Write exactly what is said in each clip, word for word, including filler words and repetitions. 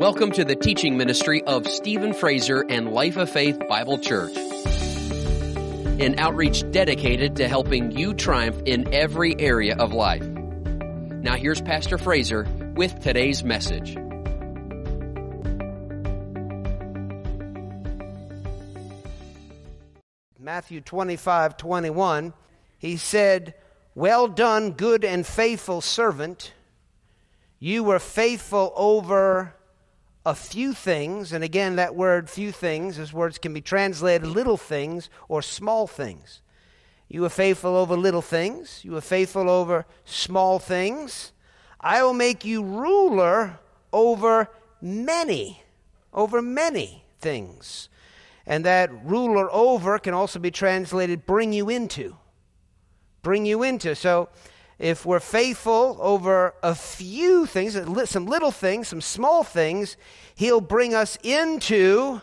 Welcome to the teaching ministry of Stephen Fraser and Life of Faith Bible Church, an outreach dedicated to helping you triumph in every area of life. Now here's Pastor Fraser with today's message. Matthew twenty-five twenty-one, he said, "Well done, good and faithful servant. You were faithful over a few things." And again, that word few things, those words can be translated little things or small things. You were faithful over little things. You were faithful over small things. I will make you ruler over many, over many things. And that ruler over can also be translated bring you into. Bring you into. So if we're faithful over a few things, some little things, some small things, he'll bring us into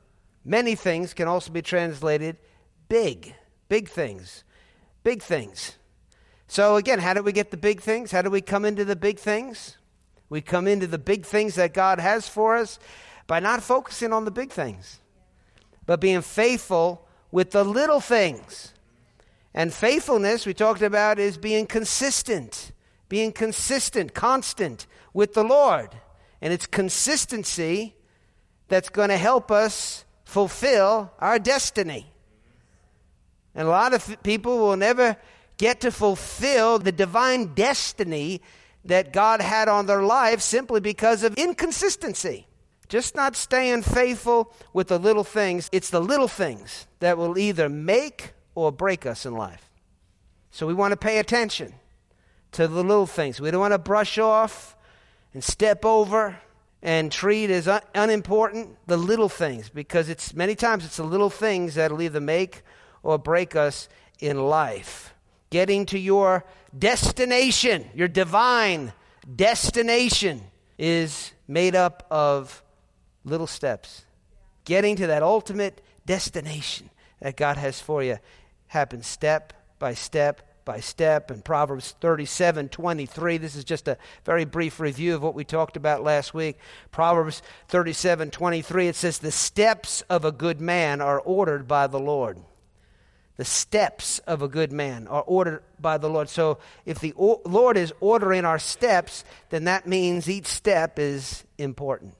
many things, can also be translated big, big things, big things. So again, how do we get the big things? How do we come into the big things? We come into the big things that God has for us by not focusing on the big things, but being faithful with the little things. And faithfulness, we talked about, is being consistent, being consistent, constant with the Lord. And it's consistency that's going to help us fulfill our destiny. And a lot of people will never get to fulfill the divine destiny that God had on their life simply because of inconsistency. Just not staying faithful with the little things. It's the little things that will either make or break us in life. So we want to pay attention to the little things. We don't want to brush off and step over and treat as un- unimportant the little things, because it's many times it's the little things that will either make or break us in life. Getting to your destination, your divine destination, is made up of little steps. Getting to that ultimate destination that God has for you happens step by step by step. In Proverbs thirty-seven twenty-three, this is just a very brief review of what we talked about last week. Proverbs thirty-seven twenty-three, it says, "The steps of a good man are ordered by the Lord." The steps of a good man are ordered by the Lord. So if the o- Lord is ordering our steps, then that means each step is important.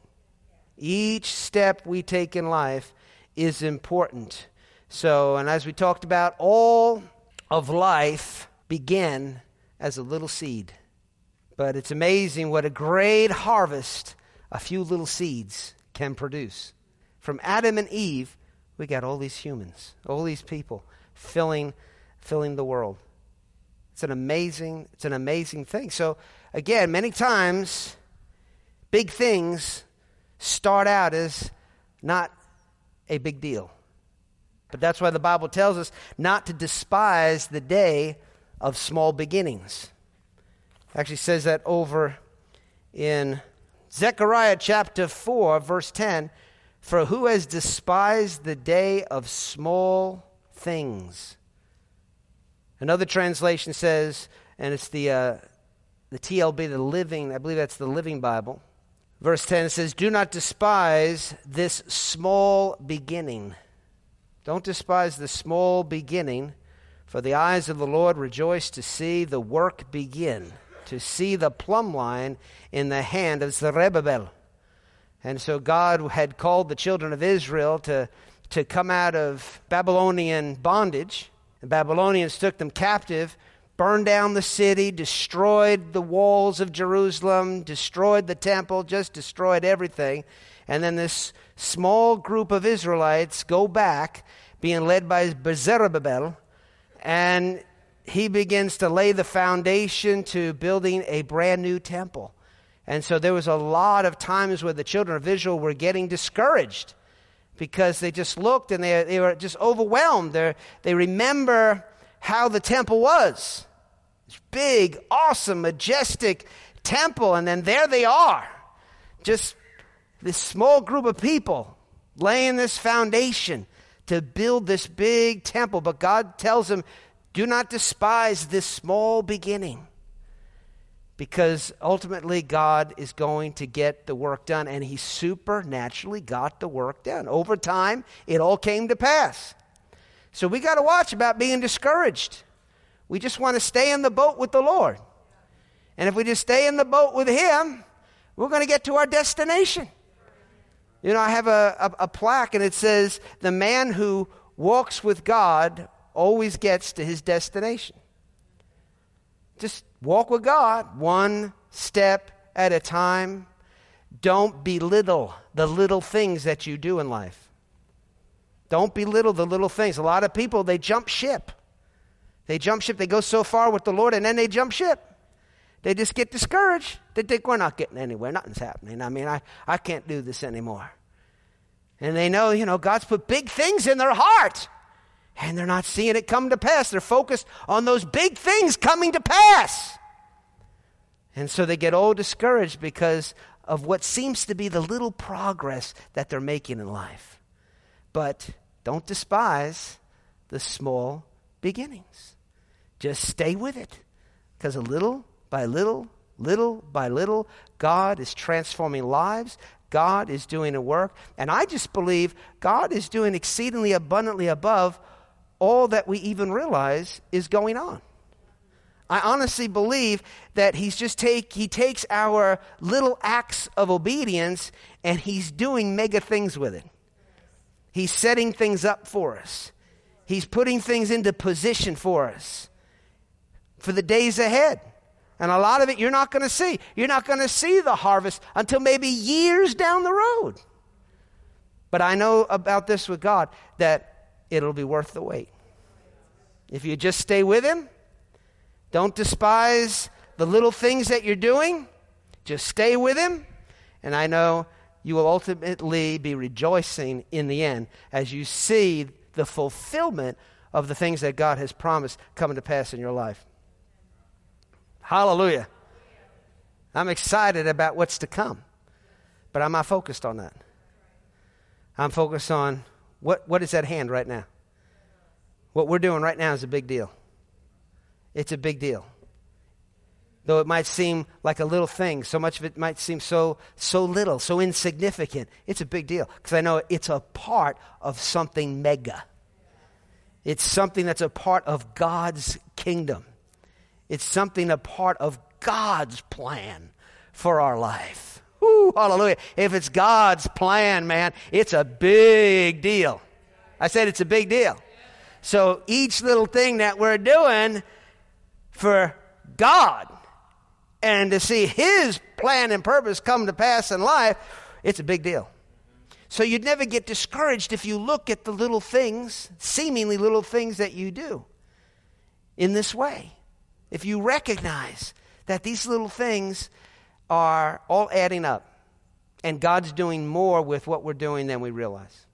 Each step we take in life is important. So, and as we talked about, all of life began as a little seed. But it's amazing what a great harvest a few little seeds can produce. From Adam and Eve, we got all these humans, all these people filling filling the world. It's an amazing, it's an amazing thing. So again, many times big things start out as not a big deal. But that's why the Bible tells us not to despise the day of small beginnings. It actually says that over in Zechariah chapter four, verse ten, "For who has despised the day of small things?" Another translation says, and it's the uh, the T L B, the Living, I believe that's the Living Bible. Verse ten says, "Do not despise this small beginning." Don't despise the small beginning, for the eyes of the Lord rejoice to see the work begin, to see the plumb line in the hand of Zerubbabel. And so God had called the children of Israel to, to come out of Babylonian bondage. The Babylonians took them captive, burned down the city, destroyed the walls of Jerusalem, destroyed the temple, just destroyed everything. And then this small group of Israelites go back, being led by Zerubbabel, and he begins to lay the foundation to building a brand new temple. And so there was a lot of times where the children of Israel were getting discouraged because they just looked and they, they were just overwhelmed. They're, they remember how the temple was. This big, awesome, majestic temple, and then there they are, just this small group of people laying this foundation to build this big temple. But God tells them, do not despise this small beginning. because ultimately God is going to get the work done, and he supernaturally got the work done. Over time, it all came to pass. So we got to watch about being discouraged. We just want to stay in the boat with the Lord. And if we just stay in the boat with him, we're going to get to our destination. You know, I have a, a, a plaque, and it says, the man who walks with God always gets to his destination. Just walk with God one step at a time. Don't belittle the little things that you do in life. Don't belittle the little things. A lot of people, they jump ship. They jump ship. They go so far with the Lord, and then they jump ship. They just get discouraged. They think, we're not getting anywhere. Nothing's happening. I mean, I, I can't do this anymore. And they know, you know, God's put big things in their heart. And they're not seeing it come to pass. They're focused on those big things coming to pass. And so they get all discouraged because of what seems to be the little progress that they're making in life. But don't despise the small beginnings. Just stay with it. Because a little by little, little by little, God is transforming lives. God is doing a work. And I just believe God is doing exceedingly abundantly above all that we even realize is going on. I honestly believe that he's just take he takes our little acts of obedience and he's doing mega things with it. He's setting things up for us. He's putting things into position for us for the days ahead. And a lot of it you're not going to see. You're not going to see the harvest until maybe years down the road. But I know about this with God, that it'll be worth the wait. If you just stay with him, don't despise the little things that you're doing. Just stay with him. And I know you will ultimately be rejoicing in the end as you see the fulfillment of the things that God has promised coming to pass in your life. Hallelujah. I'm excited about what's to come. But I'm not focused on that. I'm focused on what, what is at hand right now. What we're doing right now is a big deal. It's a big deal. Though it might seem like a little thing, so much of it might seem so so little, so insignificant. It's a big deal because I know it's a part of something mega. It's something that's a part of God's kingdom. It's something a part of God's plan for our life. Woo, hallelujah. If it's God's plan, man, it's a big deal. I said it's a big deal. So each little thing that we're doing for God and to see his plan and purpose come to pass in life, it's a big deal. So you'd never get discouraged if you look at the little things, seemingly little things that you do in this way. If you recognize that these little things are all adding up and God's doing more with what we're doing than we realize.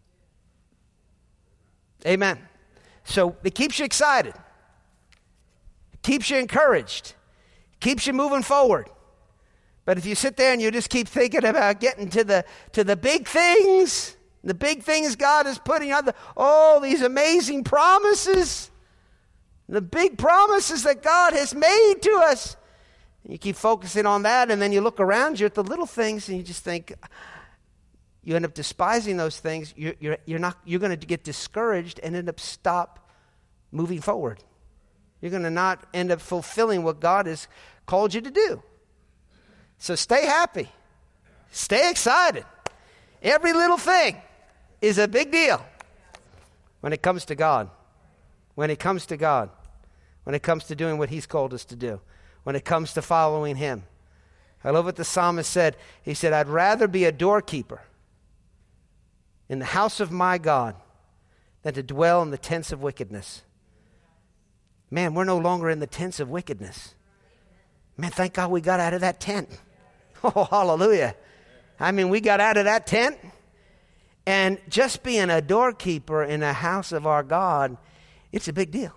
Amen. So it keeps you excited. It keeps you encouraged. It keeps you moving forward. But if you sit there and you just keep thinking about getting to the to the big things, the big things God is putting on, the, all these amazing promises, the big promises that God has made to us, and you keep focusing on that, and then you look around you at the little things, and you just think, you end up despising those things. You're, you're, you're not. You're going to get discouraged and end up stop moving forward. You're going to not end up fulfilling what God has called you to do. So stay happy. Stay excited. Every little thing is a big deal when it comes to God. When it comes to God. When it comes to doing what he's called us to do. When it comes to following him. I love what the psalmist said. He said, I'd rather be a doorkeeper in the house of my God than to dwell in the tents of wickedness. Man, we're no longer in the tents of wickedness. Man, thank God we got out of that tent. Oh, hallelujah. I mean, we got out of that tent. And just being a doorkeeper in the house of our God, it's a big deal.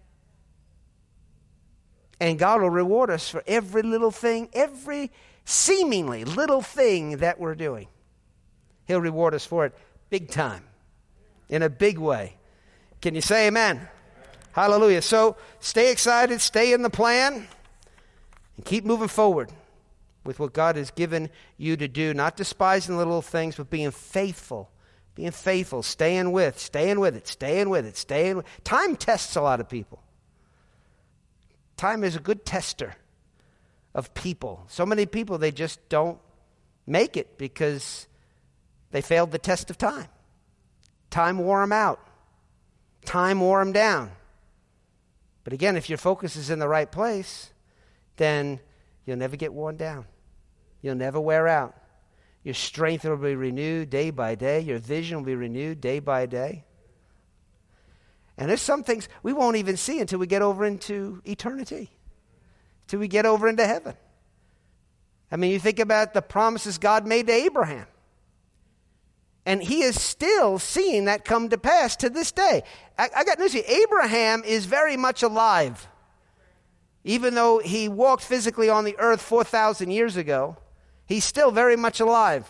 And God will reward us for every little thing, every seemingly little thing that we're doing. He'll reward us for it big time, in a big way. Can you say amen? Amen. Hallelujah. So stay excited, stay in the plan. And keep moving forward with what God has given you to do, not despising little things, but being faithful. Being faithful, staying with, staying with it, staying with it, staying with it. Time tests a lot of people. Time is a good tester of people. So many people, they just don't make it because they failed the test of time. Time wore them out. Time wore them down. But again, if your focus is in the right place, then you'll never get worn down. You'll never wear out. Your strength will be renewed day by day. Your vision will be renewed day by day. And there's some things we won't even see until we get over into eternity, until we get over into heaven. I mean, you think about the promises God made to Abraham. And he is still seeing that come to pass to this day. I, I got news for you. Abraham is very much alive. Even though he walked physically on the earth four thousand years ago, he's still very much alive.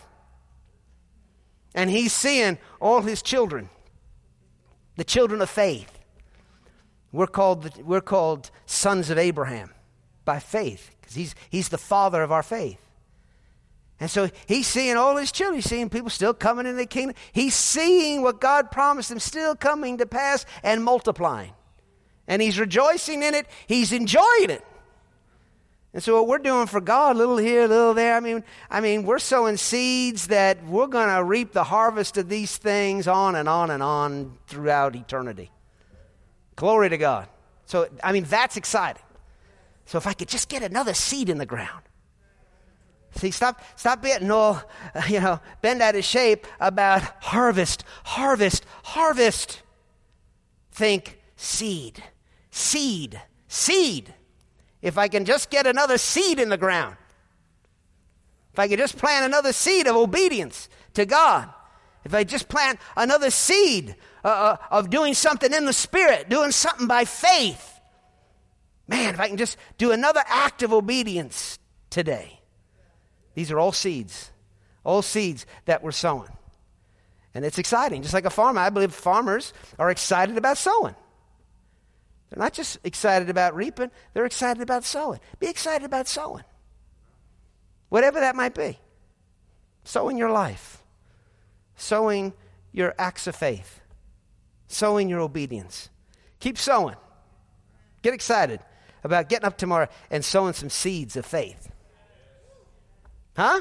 And he's seeing all his children, the children of faith. We're called, we're called sons of Abraham by faith, because he's, he's the father of our faith. And so he's seeing all his children. He's seeing people still coming in the kingdom. He's seeing what God promised them still coming to pass and multiplying. And he's rejoicing in it. He's enjoying it. And so what we're doing for God, a little here, a little there, I mean, I mean, we're sowing seeds that we're going to reap the harvest of these things on and on and on throughout eternity. Glory to God. So, I mean, that's exciting. So if I could just get another seed in the ground. See, stop stop getting all, you know, bent out of shape about harvest, harvest, harvest. Think seed, seed, seed. If I can just get another seed in the ground. If I could just plant another seed of obedience to God. If I just plant another seed uh, of doing something in the Spirit, doing something by faith. Man, if I can just do another act of obedience today. These are all seeds, all seeds that we're sowing. And it's exciting. Just like a farmer, I believe farmers are excited about sowing. They're not just excited about reaping, they're excited about sowing. Be excited about sowing. Whatever that might be. Sowing your life. Sowing your acts of faith. Sowing your obedience. Keep sowing. Get excited about getting up tomorrow and sowing some seeds of faith. Huh?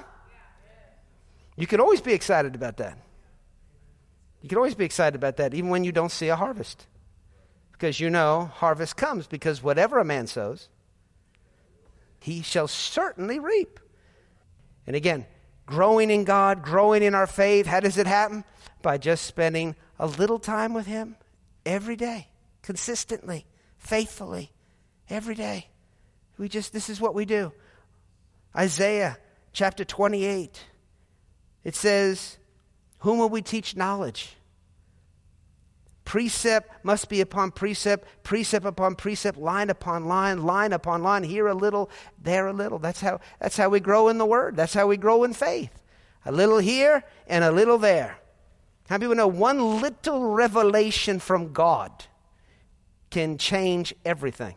You could always be excited about that. You could always be excited about that, even when you don't see a harvest. Because you know harvest comes, because whatever a man sows, he shall certainly reap. And again, growing in God, growing in our faith, how does it happen? By just spending a little time with him every day, consistently, faithfully, every day. We just, this is what we do. Isaiah chapter twenty-eight, it says, whom will we teach knowledge? Precept must be upon precept, precept upon precept, line upon line, line upon line, here a little, there a little. That's how, that's how we grow in the Word. That's how we grow in faith. A little here and a little there. How many people know one little revelation from God can change everything?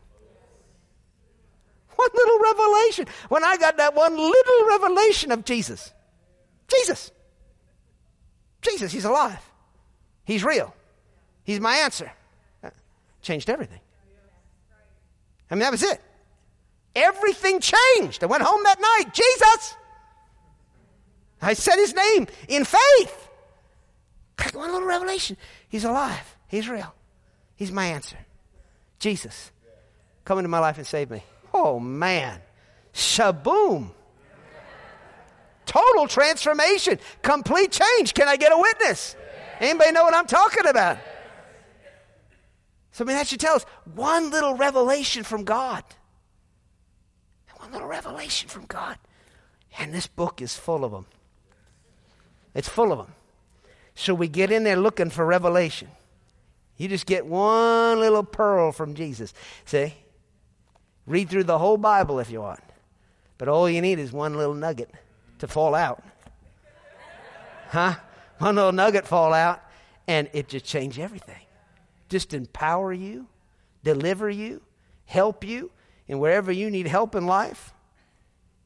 One little revelation. When I got that one little revelation of Jesus. Jesus. Jesus, he's alive. He's real. He's my answer. Changed everything. I mean, that was it. Everything changed. I went home that night. Jesus. I said his name in faith. One little revelation. He's alive. He's real. He's my answer. Jesus. Come into my life and save me. Oh, man. Shaboom. Total transformation. Complete change. Can I get a witness? Anybody know what I'm talking about? So, I mean, that should tell us one little revelation from God. One little revelation from God. And this book is full of them. It's full of them. So we get in there looking for revelation. You just get one little pearl from Jesus. See? Read through the whole Bible if you want. But all you need is one little nugget to fall out. Huh? One little nugget fall out, and it just change everything. Just empower you, deliver you, help you, and wherever you need help in life,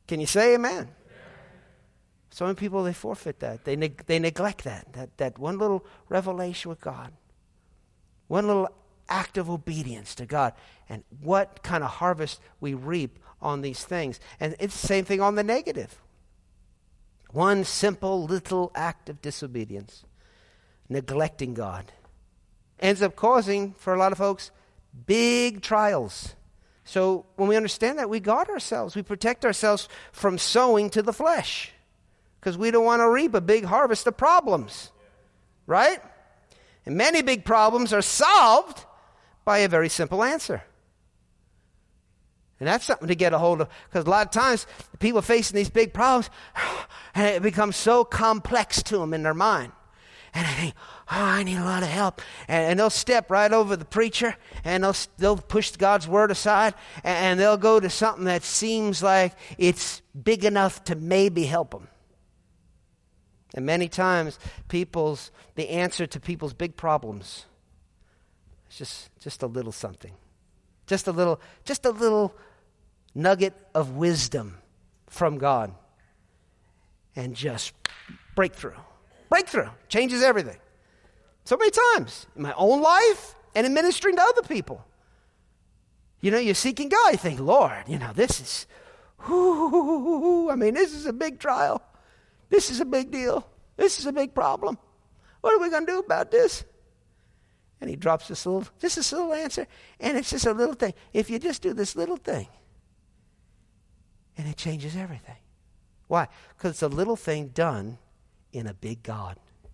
Can you say amen? So many people, they forfeit that. They neg- they neglect that, that. That one little revelation with God. One little act of obedience to God. And what kind of harvest we reap on these things. And it's the same thing on the negative. One simple little act of disobedience. Neglecting God. Ends up causing, for a lot of folks, big trials. So when we understand that, we guard ourselves. We protect ourselves from sowing to the flesh. Because we don't want to reap a big harvest of problems. Right? And many big problems are solved by a very simple answer. And that's something to get a hold of. Because a lot of times, the people facing these big problems, and it becomes so complex to them in their mind. And they think, oh, I need a lot of help. And, and they'll step right over the preacher, and they'll, they'll push God's word aside, and, and they'll go to something that seems like it's big enough to maybe help them. And many times, people's the answer to people's big problems is just, just a little something. Just a little, just a little nugget of wisdom from God. And just breakthrough. Breakthrough. Changes everything. So many times in my own life and in ministering to other people. You know, you're seeking God. You think, Lord, you know, this is, whoo, I mean, this is a big trial. This is a big deal. This is a big problem. What are we going to do about this? And he drops this little, just this little answer. And it's just a little thing. If you just do this little thing, and it changes everything. Why? Because it's a little thing done in a big God.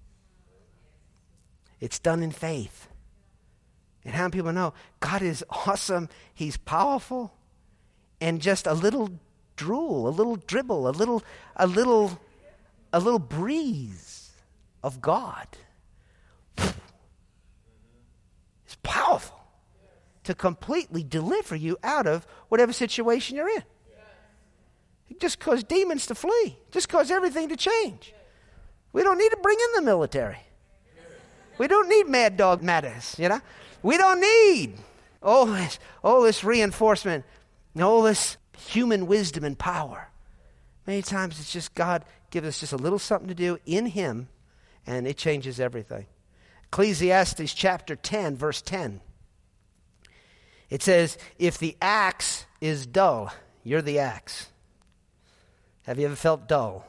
It's done in faith. And how many people know God is awesome, he's powerful, and just a little drool, a little dribble, a little, a little, a little breeze of God. It's powerful to completely deliver you out of whatever situation you're in. It just cause demons to flee. Just cause everything to change. We don't need to bring in the military. We don't need Mad Dog Mattis, you know. We don't need all this, all this reinforcement, all this human wisdom and power. Many times it's just God gives us just a little something to do in him, and it changes everything. Ecclesiastes chapter ten, verse ten. It says, if the axe is dull, you're the axe. Have you ever felt dull?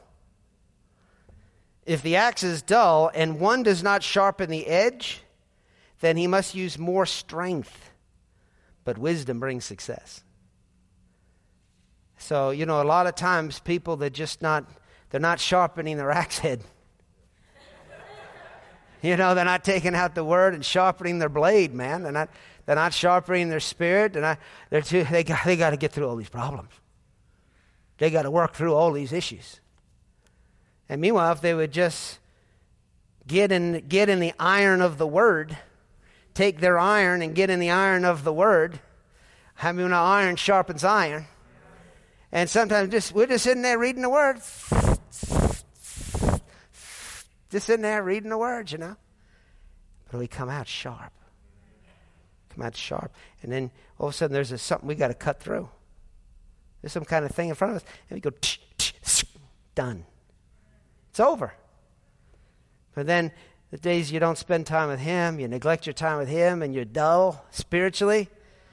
If the axe is dull and one does not sharpen the edge, then he must use more strength. But wisdom brings success. So, you know, a lot of times people that just not, they're not sharpening their axe head. You know, they're not taking out the word and sharpening their blade, man. They're not, they're not sharpening their spirit. They're not, they're too, they got, they got to get through all these problems. They got to work through all these issues. And meanwhile, if they would just get in, get in the iron of the word, take their iron and get in the iron of the word, I mean, iron sharpens iron. And sometimes just we're just sitting there reading the word. Just sitting there reading the words, you know. But we come out sharp. Come out sharp. And then all of a sudden there's a, something we got to cut through. There's some kind of thing in front of us. And we go, tsh, tsh, tsh, done. It's over. But then the days you don't spend time with him, you neglect your time with him, and you're dull spiritually.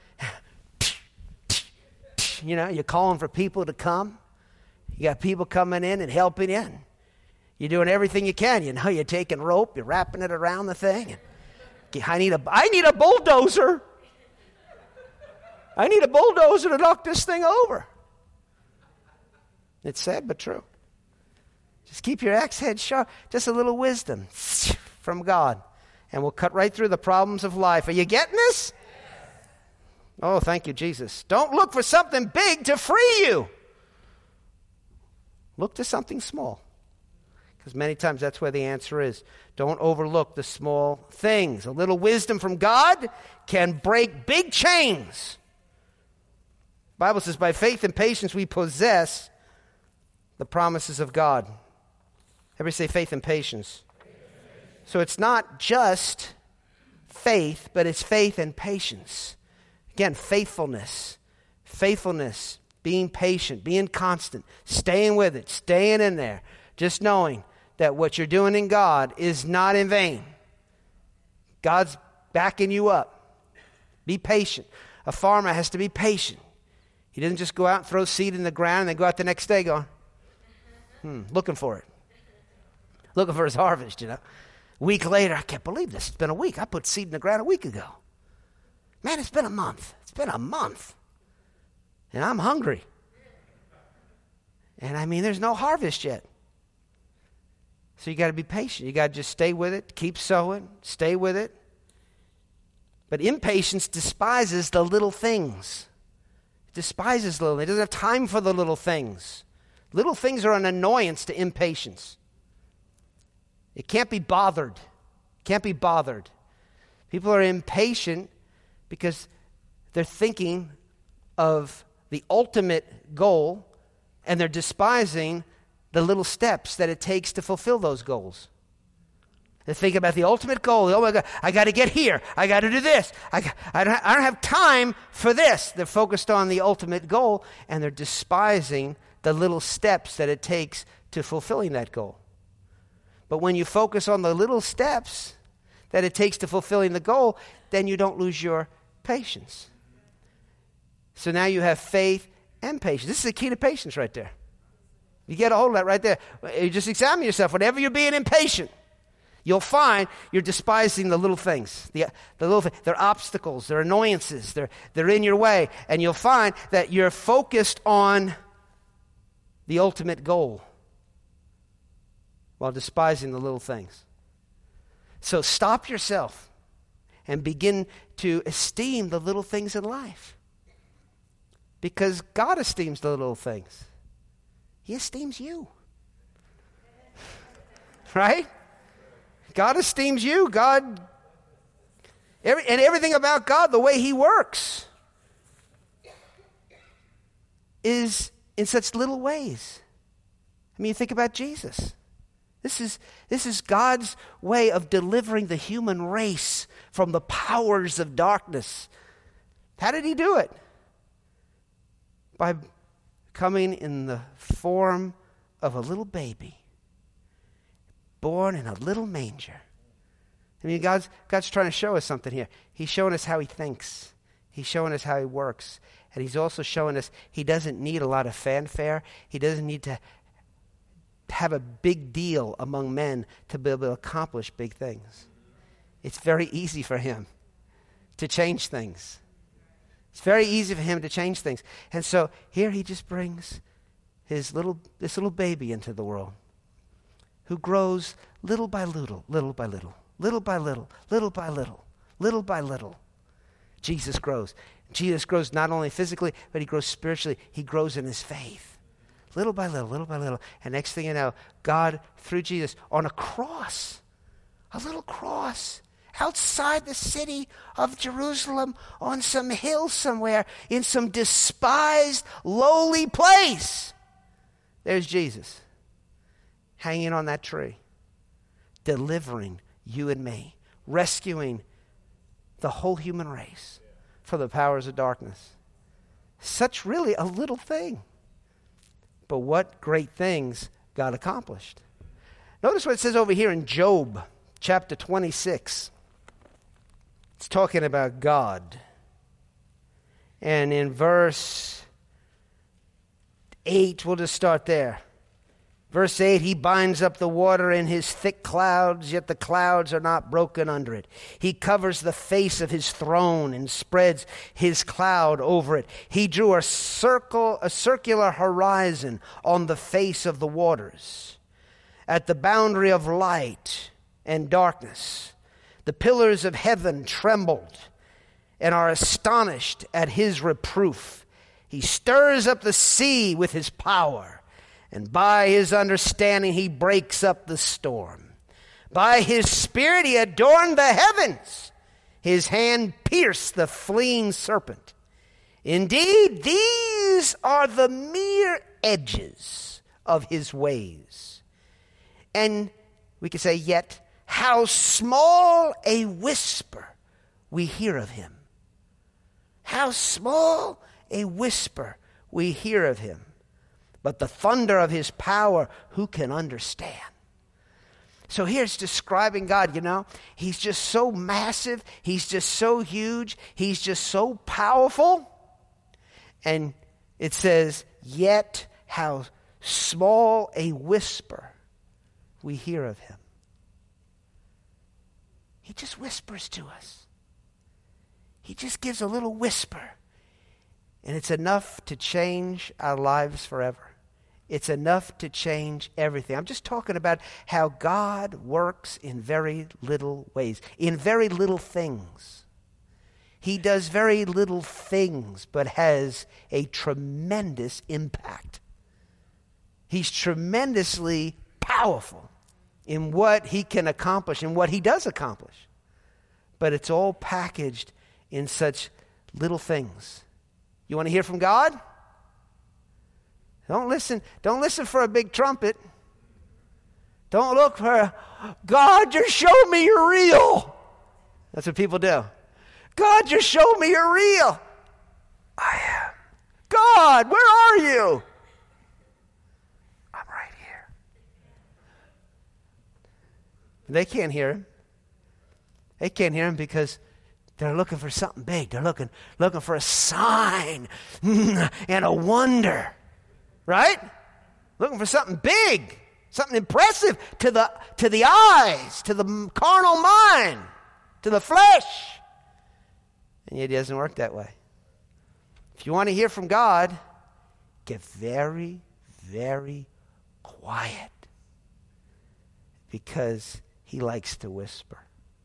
You know, you're calling for people to come. You got people coming in and helping you. You're doing everything you can. You know, you're taking rope, you're wrapping it around the thing. And I need a, I need a bulldozer. I need a bulldozer to knock this thing over. It's sad but true. Just keep your axe head sharp. Just a little wisdom from God. And we'll cut right through the problems of life. Are you getting this? Oh, thank you, Jesus. Don't look for something big to free you. Look to something small. Because many times that's where the answer is. Don't overlook the small things. A little wisdom from God can break big chains. The Bible says, by faith and patience we possess the promises of God. Everybody say faith and patience. So it's not just faith, but it's faith and patience. Again, faithfulness. Faithfulness being patient, being constant, staying with it, staying in there, just knowing that what you're doing in God is not in vain. God's backing you up. Be patient. A farmer has to be patient. He doesn't just go out and throw seed in the ground and then go out the next day going, hmm, looking for it. Looking for his harvest, you know. A week later, I can't believe this. It's been a week. I put seed in the ground a week ago. Man, it's been a month. It's been a month. And I'm hungry. And I mean, there's no harvest yet. So you got to be patient. You got to just stay with it, keep sowing, stay with it. But impatience despises the little things. It despises little. It doesn't have time for the little things. Little things are an annoyance to impatience. It can't be bothered. Can't be bothered. People are impatient because they're thinking of the ultimate goal and they're despising the little steps that it takes to fulfill those goals. They think about the ultimate goal. Oh my God, I got to get here. I got to do this. I, I, don't, I don't have time for this. They're focused on the ultimate goal and they're despising the little steps that it takes to fulfilling that goal. But when you focus on the little steps that it takes to fulfilling the goal, then you don't lose your patience. So now you have faith and patience. This is the key to patience right there. You get a hold of that right there. You just examine yourself. Whenever you're being impatient, you'll find you're despising the little things. The, the little things. They're obstacles. They're annoyances. They're, they're in your way. And you'll find that you're focused on the ultimate goal while despising the little things. So stop yourself and begin to esteem the little things in life. Because God esteems the little things. He esteems you. Right? God esteems you. God, every, and everything about God, the way He works, is in such little ways. I mean, you think about Jesus. This is, this is God's way of delivering the human race from the powers of darkness. How did He do it? By coming in the form of a little baby, born in a little manger. I mean, God's, God's trying to show us something here. He's showing us how He thinks. He's showing us how He works. And He's also showing us He doesn't need a lot of fanfare. He doesn't need to have a big deal among men to be able to accomplish big things. It's very easy for Him to change things. It's very easy for Him to change things. And so here He just brings his little this little baby into the world who grows little by little, little by little, little by little, little by little, little by little. Jesus grows. Jesus grows not only physically, but He grows spiritually. He grows in His faith. Little by little, little by little. And next thing you know, God, through Jesus, on a cross, a little cross, outside the city of Jerusalem, on some hill somewhere, in some despised, lowly place, there's Jesus hanging on that tree, delivering you and me, rescuing the whole human race from the powers of darkness. Such really a little thing. But what great things God accomplished. Notice what it says over here in Job chapter twenty-six. It's talking about God. And in verse eight, we'll just start there. Verse eight, He binds up the water in His thick clouds, yet the clouds are not broken under it. He covers the face of His throne and spreads His cloud over it. He drew a circle, a circular horizon on the face of the waters. At the boundary of light and darkness, the pillars of heaven trembled and are astonished at His reproof. He stirs up the sea with His power, and by His understanding He breaks up the storm. By His Spirit He adorned the heavens. His hand pierced the fleeing serpent. Indeed, these are the mere edges of His ways. And we could say, yet how small a whisper we hear of Him. How small a whisper we hear of him. But the thunder of his power, who can understand? So here's describing God, you know. He's just so massive. He's just so huge. He's just so powerful. And it says, yet how small a whisper we hear of him. He just whispers to us. He just gives a little whisper. And it's enough to change our lives forever. It's enough to change everything. I'm just talking about how God works in very little ways, in very little things. He does very little things, but has a tremendous impact. He's tremendously powerful in what he can accomplish and what he does accomplish. But it's all packaged in such little things. You want to hear from God? Don't listen. Don't listen for a big trumpet. Don't look for, God, just show me you're real. That's what people do. God, just show me you're real. I am. God, where are you? I'm right here. They can't hear him. They can't hear him because they're looking for something big. They're looking, looking for a sign and a wonder. Right? Looking for something big, something impressive to the to the eyes, to the carnal mind, to the flesh. And yet it doesn't work that way. If you want to hear from God, get very, very quiet. Because he likes to whisper.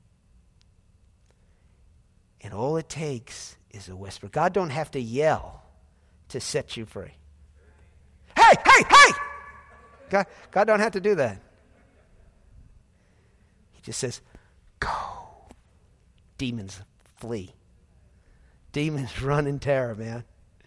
And all it takes is a whisper. God don't have to yell to set you free. Hey, hey, hey! God, God don't have to do that. He just says, go. Demons flee. Demons run in terror, man.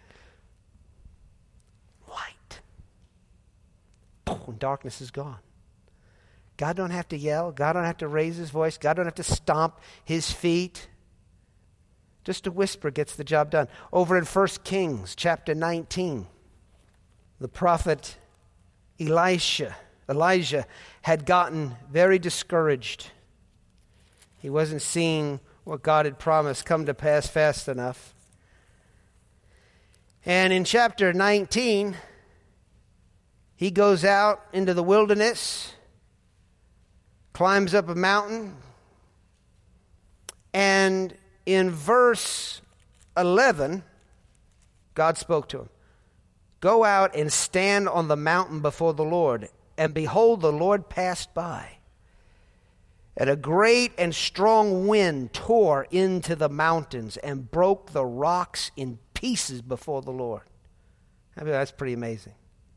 Light. Boom, darkness is gone. God don't have to yell. God don't have to raise his voice. God don't have to stomp his feet. Just a whisper gets the job done. Over in First Kings chapter nineteen, the prophet Elisha, Elijah had gotten very discouraged. He wasn't seeing what God had promised come to pass fast enough. And in chapter nineteen, he goes out into the wilderness, climbs up a mountain, and in verse eleven, God spoke to him. Go out and stand on the mountain before the Lord. And behold, the Lord passed by. And a great and strong wind tore into the mountains and broke the rocks in pieces before the Lord. I mean, that's pretty amazing.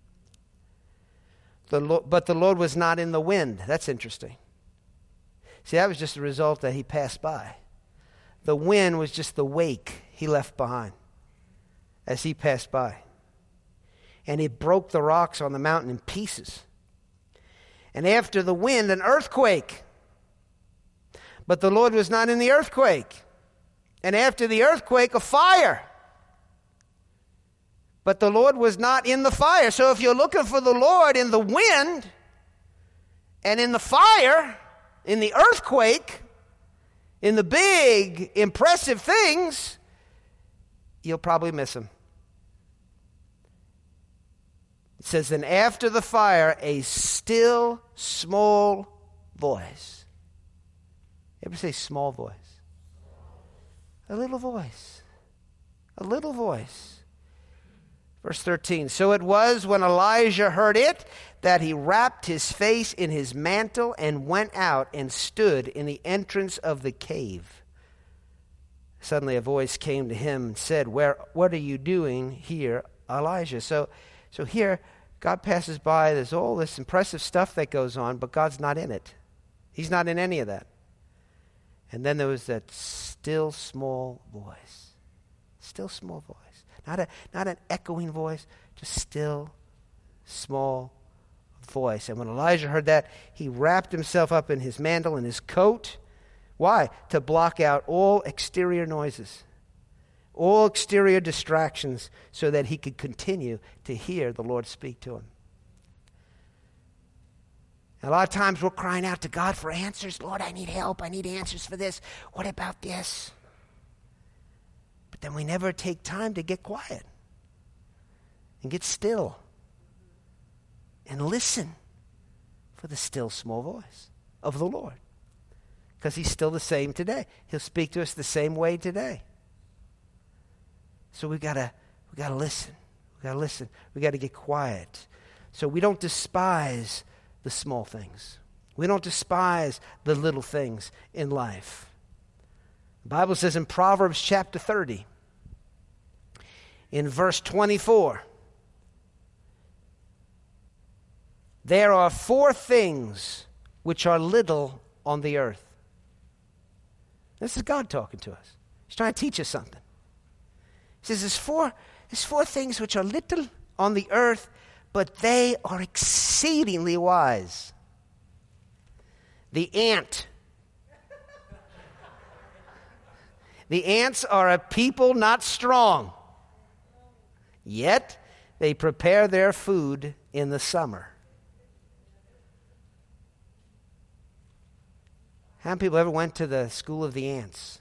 The Lord, but the Lord was not in the wind. That's interesting. See, that was just a result that he passed by. The wind was just the wake he left behind as he passed by. And it broke the rocks on the mountain in pieces. And after the wind, an earthquake. But the Lord was not in the earthquake. And after the earthquake, a fire. But the Lord was not in the fire. So if you're looking for the Lord in the wind and in the fire, in the earthquake, in the big, impressive things, you'll probably miss him. It says, then after the fire, a still small voice. Ever say small voice? A little voice. A little voice. Verse thirteen, so it was when Elijah heard it that he wrapped his face in his mantle and went out and stood in the entrance of the cave. Suddenly a voice came to him and said, Where, what are you doing here, Elijah? So, so here, God passes by. There's all this impressive stuff that goes on, but God's not in it. He's not in any of that. And then there was that still small voice. Still small voice. Not a not an echoing voice, just still small voice. And when Elijah heard that, he wrapped himself up in his mantle and his coat. Why? To block out all exterior noises. all exterior distractions, so that he could continue to hear the Lord speak to him. A lot of times we're crying out to God for answers. Lord, I need help. I need answers for this. What about this? But then we never take time to get quiet and get still and listen for the still small voice of the Lord. Because he's still the same today. He'll speak to us the same way today. So we gotta we gotta listen. We gotta listen. We gotta get quiet. So we don't despise the small things. We don't despise the little things in life. The Bible says in Proverbs chapter thirty, in verse twenty-four, there are four things which are little on the earth. This is God talking to us. He's trying to teach us something. He says there's four, there's four things which are little on the earth, but they are exceedingly wise. The ant. The ants are a people not strong, yet they prepare their food in the summer. How many people ever went to the school of the ants?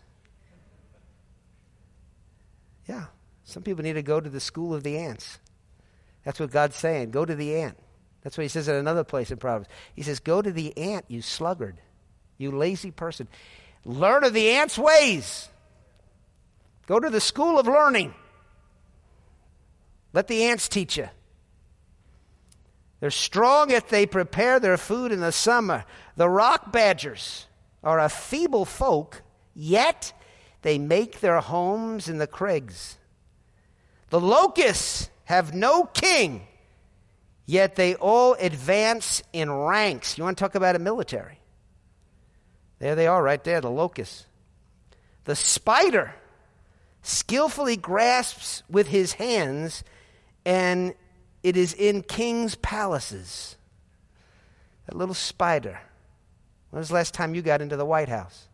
Yeah, some people need to go to the school of the ants. That's what God's saying. Go to the ant. That's what he says in another place in Proverbs. He says, go to the ant, you sluggard, you lazy person. Learn of the ant's ways. Go to the school of learning. Let the ants teach you. They're strong if they prepare their food in the summer. The rock badgers are a feeble folk, yet they make their homes in the crags. The locusts have no king, yet they all advance in ranks. You want to talk about a military? There they are right there, the locusts. The spider skillfully grasps with his hands, and it is in kings' palaces. That little spider. When was the last time you got into the White House?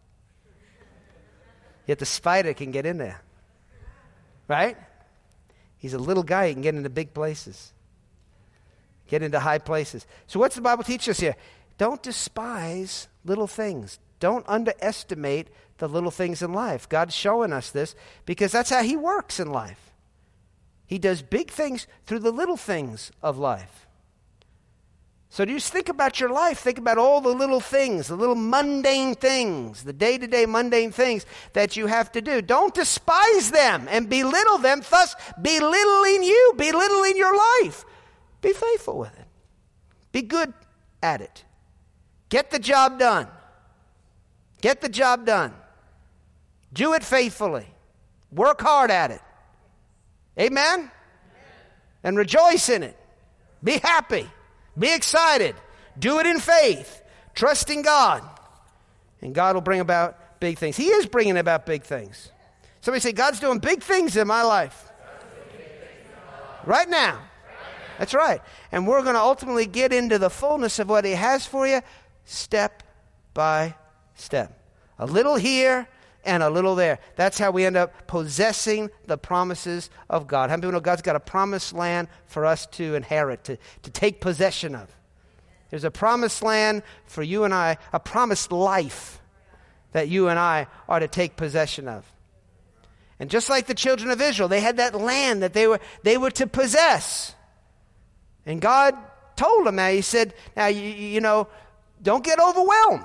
Yet the spider can get in there. Right? He's a little guy. He can get into big places. Get into high places. So what's the Bible teach us here? Don't despise little things. Don't underestimate the little things in life. God's showing us this because that's how he works in life. He does big things through the little things of life. So do you just think about your life. Think about all the little things, the little mundane things, the day-to-day mundane things that you have to do. Don't despise them and belittle them, thus belittling you, belittling your life. Be faithful with it. Be good at it. Get the job done. Get the job done. Do it faithfully. Work hard at it. Amen? Amen. And rejoice in it. Be happy. Be excited. Do it in faith. Trust in God. And God will bring about big things. He is bringing about big things. Somebody say, God's doing big things in my life. Right now. That's right. And we're going to ultimately get into the fullness of what he has for you step by step. A little here and a little there. That's how we end up possessing the promises of God. How many people know God's got a promised land for us to inherit, to, to take possession of? There's a promised land for you and I, a promised life that you and I are to take possession of. And just like the children of Israel, they had that land that they were they were to possess. And God told them that. He said, now, you, you know, don't get overwhelmed.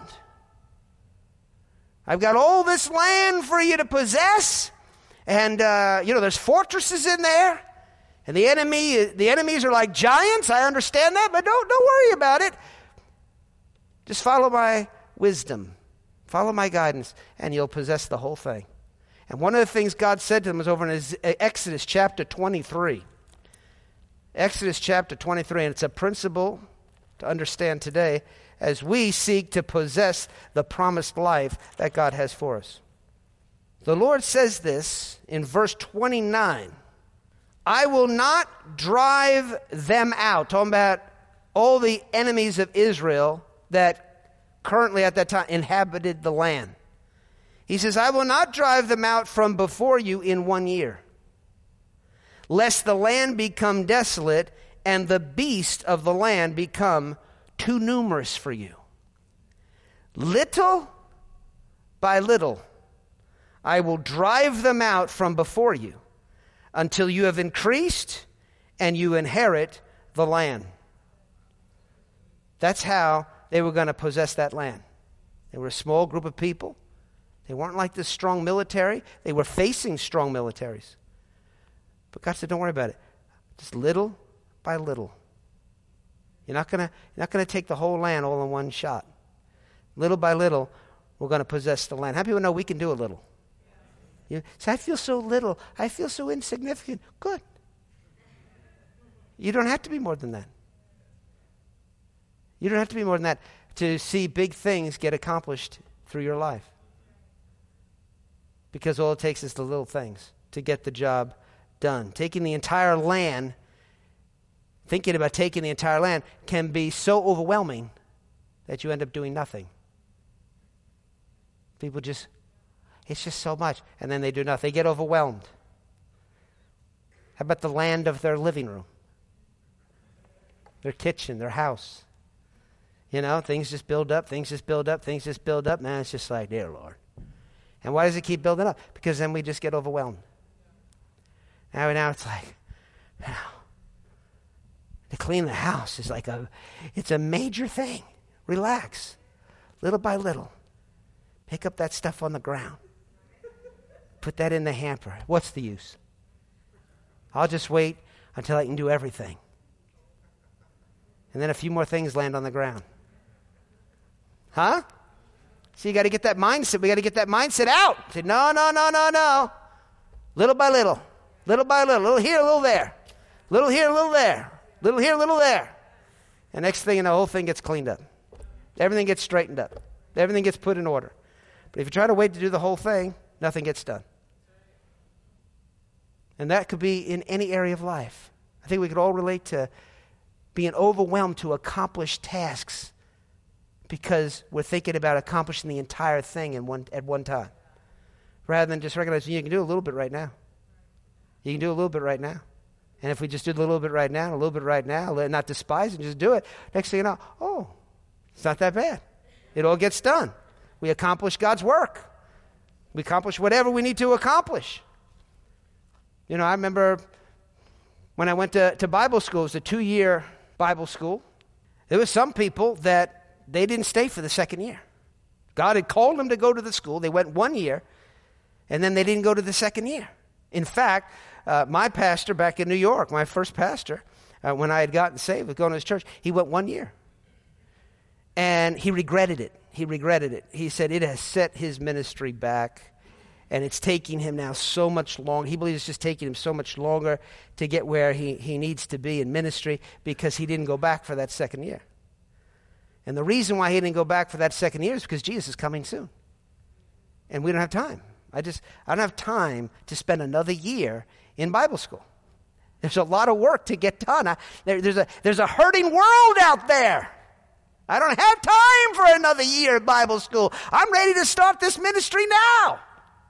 I've got all this land for you to possess. And, uh, you know, there's fortresses in there. And the enemy, the enemies are like giants. I understand that, but don't, don't worry about it. Just follow my wisdom. Follow my guidance, and you'll possess the whole thing. And one of the things God said to them was over in Exodus chapter twenty-three. Exodus chapter twenty-three, and it's a principle to understand today as we seek to possess the promised life that God has for us. The Lord says this in verse twenty-nine. I will not drive them out. Talking about all the enemies of Israel that currently at that time inhabited the land. He says, I will not drive them out from before you in one year, lest the land become desolate and the beasts of the land become too numerous for you. Little by little, I will drive them out from before you until you have increased and you inherit the land. That's how they were going to possess that land. They were a small group of people. They weren't like this strong military. They were facing strong militaries. But God said, don't worry about it. Just little by little. You're not going to you're not going to take the whole land all in one shot. Little by little, we're going to possess the land. How many people know we can do a little? You say, I feel so little. I feel so insignificant. Good. You don't have to be more than that. You don't have to be more than that to see big things get accomplished through your life. Because all it takes is the little things to get the job done. Taking the entire land, thinking about taking the entire land can be so overwhelming that you end up doing nothing. People just, it's just so much. And then they do nothing. They get overwhelmed. How about the land of their living room? Their kitchen, their house. You know, things just build up, things just build up, things just build up. Man, it's just like, dear Lord. And why does it keep building up? Because then we just get overwhelmed. Now, now it's like, you know, to clean the house is like a, it's a major thing. Relax. Little by little. Pick up that stuff on the ground. Put that in the hamper. What's the use? I'll just wait until I can do everything. And then a few more things land on the ground. Huh? So you got to get that mindset. We got to get that mindset out. Say, no, no, no, no, no. Little by little. Little by little. Little here, little there. Little here, little there. Little here, little there. And next thing you know, the whole thing gets cleaned up. Everything gets straightened up. Everything gets put in order. But if you try to wait to do the whole thing, nothing gets done. And that could be in any area of life. I think we could all relate to being overwhelmed to accomplish tasks because we're thinking about accomplishing the entire thing in one at one time. Rather than just recognizing you can do a little bit right now. You can do a little bit right now. And if we just do a little bit right now, a little bit right now, not despise it, just do it. Next thing you know, oh, it's not that bad. It all gets done. We accomplish God's work. We accomplish whatever we need to accomplish. You know, I remember when I went to, to Bible school, it was a two-year Bible school. There were some people that they didn't stay for the second year. God had called them to go to the school. They went one year, and then they didn't go to the second year. In fact, uh, my pastor back in New York, my first pastor, uh, when I had gotten saved, was going to his church, he went one year. And he regretted it. He regretted it. He said it has set his ministry back, and it's taking him now so much longer. He believes it's just taking him so much longer to get where he, he needs to be in ministry because he didn't go back for that second year. And the reason why he didn't go back for that second year is because Jesus is coming soon. And we don't have time. I just, I don't have time to spend another year in Bible school. There's a lot of work to get done. I, there, there's a, there's a hurting world out there. I don't have time for another year of Bible school. I'm ready to start this ministry now.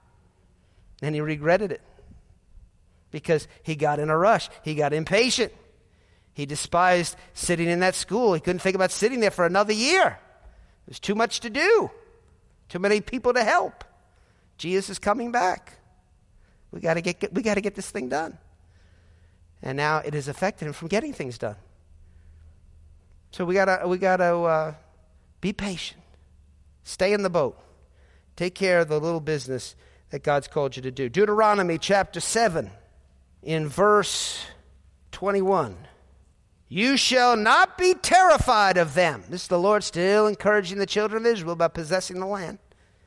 And he regretted it because he got in a rush. He got impatient. He despised sitting in that school. He couldn't think about sitting there for another year. There's too much to do. Too many people to help. Jesus is coming back. We got to get we got to get this thing done. And now it has affected him from getting things done. So we gotta we gotta uh, be patient. Stay in the boat. Take care of the little business that God's called you to do. Deuteronomy chapter seven, in verse twenty-one. You shall not be terrified of them. This is the Lord still encouraging the children of Israel about possessing the land.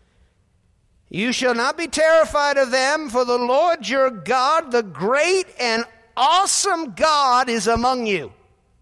You shall not be terrified of them, for the Lord your God, the great and awesome God, is among you.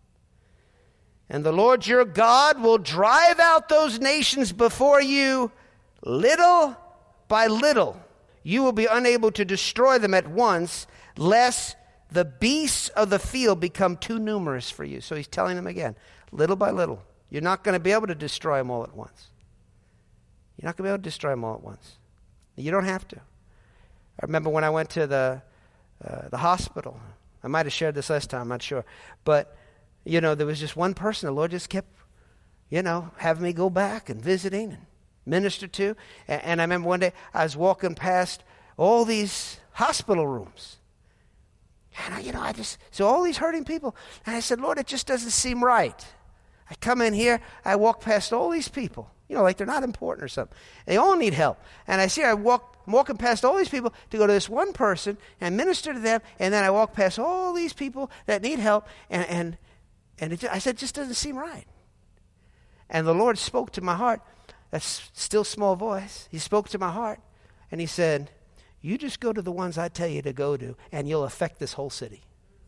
And the Lord your God will drive out those nations before you little by little. You will be unable to destroy them at once, lest the beasts of the field become too numerous for you. So he's telling them again, little by little. You're not going to be able to destroy them all at once. You're not going to be able to destroy them all at once. You don't have to. I remember when I went to the uh, the hospital. I might have shared this last time, I'm not sure. But, you know, there was just one person the Lord just kept, you know, having me go back and visiting and minister to. And, and I remember one day I was walking past all these hospital rooms. And, I, you know, I just, so all these hurting people. And I said, Lord, it just doesn't seem right. I come in here, I walk past all these people, you know, like they're not important or something. They all need help. And I see I walk, I'm walking past all these people to go to this one person and minister to them, and then I walk past all these people that need help, and and, and it, I said, it just doesn't seem right. And the Lord spoke to my heart, that still small voice. He spoke to my heart, and he said, you just go to the ones I tell you to go to, and you'll affect this whole city.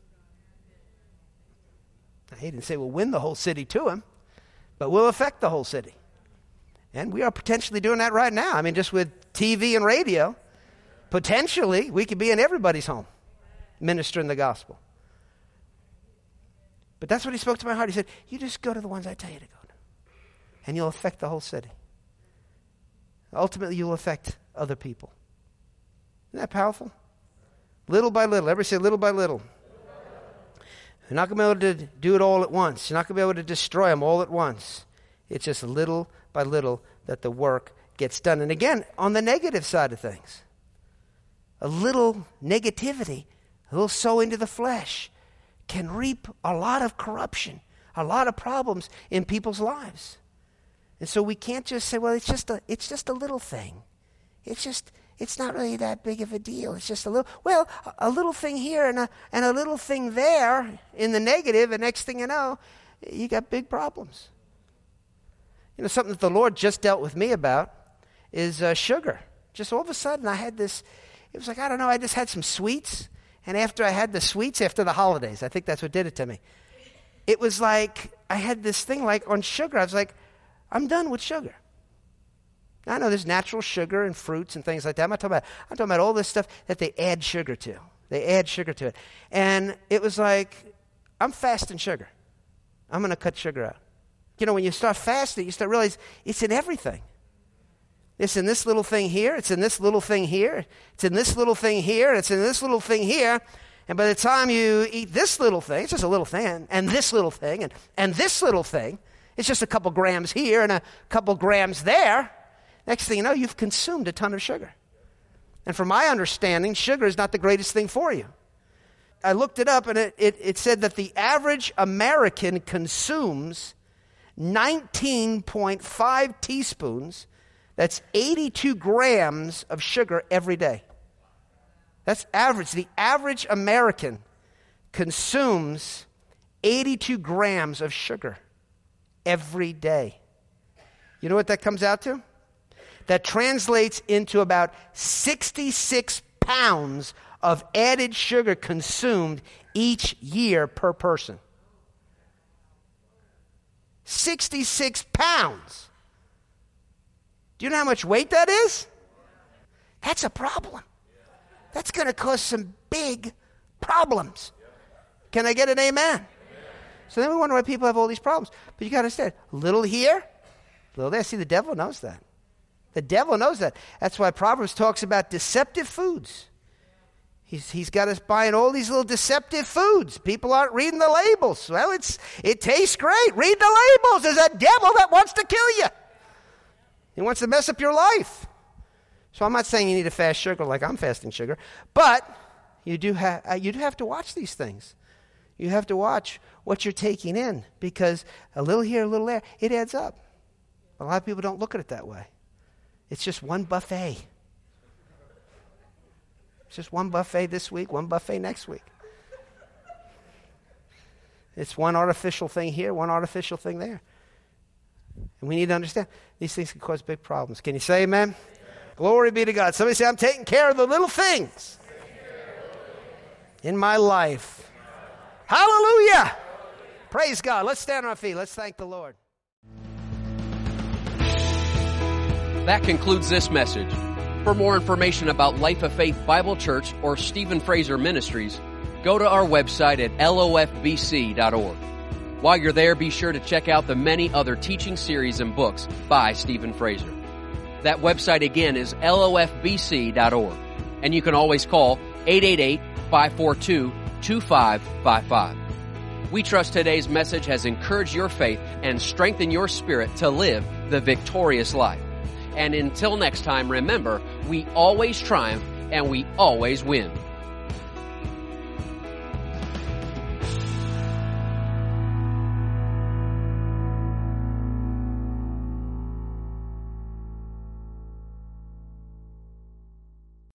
Now, he didn't say we'll win the whole city to him, but we'll affect the whole city. And we are potentially doing that right now. I mean, just with T V and radio, potentially we could be in everybody's home ministering the gospel. But that's what he spoke to my heart. He said, you just go to the ones I tell you to go to, and you'll affect the whole city. Ultimately, you'll affect other people. Isn't that powerful? Little by little. Everybody say little by little. You're not going to be able to do it all at once. You're not going to be able to destroy them all at once. It's just little by little that the work gets done. And again, on the negative side of things, a little negativity, a little sow into the flesh, can reap a lot of corruption, a lot of problems in people's lives. And so we can't just say, well, it's just a, it's just a little thing. It's just, it's not really that big of a deal. It's just a little, well, a, a little thing here and a, and a little thing there in the negative, and next thing you know, you got big problems. You know, something that the Lord just dealt with me about is uh, sugar. Just all of a sudden I had this, it was like, I don't know, I just had some sweets. And after I had the sweets, after the holidays, I think that's what did it to me. It was like, I had this thing like on sugar. I was like, I'm done with sugar. I know there's natural sugar and fruits and things like that. I'm not talking about, I'm talking about all this stuff that they add sugar to. They add sugar to it. And it was like, I'm fasting sugar. I'm going to cut sugar out. You know, when you start fasting, you start realizing it's in everything. It's in this little thing here. It's in this little thing here. It's in this little thing here. It's in this little thing here. And by the time you eat this little thing, it's just a little thing, and this little thing, and, and this little thing, it's just a couple grams here and a couple grams there. Next thing you know, you've consumed a ton of sugar. And from my understanding, sugar is not the greatest thing for you. I looked it up, and it, it, it said that the average American consumes nineteen point five teaspoons, that's eighty-two grams of sugar every day. That's average. The average American consumes eighty-two grams of sugar every day. You know what that comes out to? That translates into about sixty-six pounds of added sugar consumed each year per person. sixty-six pounds. Do you know how much weight that is? That's a problem. That's going to cause some big problems. Can I get an amen? Amen? So then we wonder why people have all these problems. But you got to understand, little here, little there. See, the devil knows that. The devil knows that. That's why Proverbs talks about deceptive foods. He's, he's got us buying all these little deceptive foods. People aren't reading the labels. Well, it's it tastes great. Read the labels. There's a devil that wants to kill you. He wants to mess up your life. So I'm not saying you need to fast sugar like I'm fasting sugar, but you do have uh, you do have to watch these things. You have to watch what you're taking in, because a little here, a little there, it adds up. A lot of people don't look at it that way. It's just one buffet. It's just one buffet this week, one buffet next week. It's one artificial thing here, one artificial thing there. And we need to understand these things can cause big problems. Can you say amen? Amen. Glory be to God. Somebody say, I'm taking care of the little things in my life. Hallelujah. Hallelujah. Praise God. Let's stand on our feet. Let's thank the Lord. That concludes this message. For more information about Life of Faith Bible Church or Stephen Fraser Ministries, go to our website at L O F B C dot org. While you're there, be sure to check out the many other teaching series and books by Stephen Fraser. That website again is L O F B C dot org. And you can always call eight eight eight, five four two, two five five five. We trust today's message has encouraged your faith and strengthened your spirit to live the victorious life. And until next time, remember, we always triumph and we always win.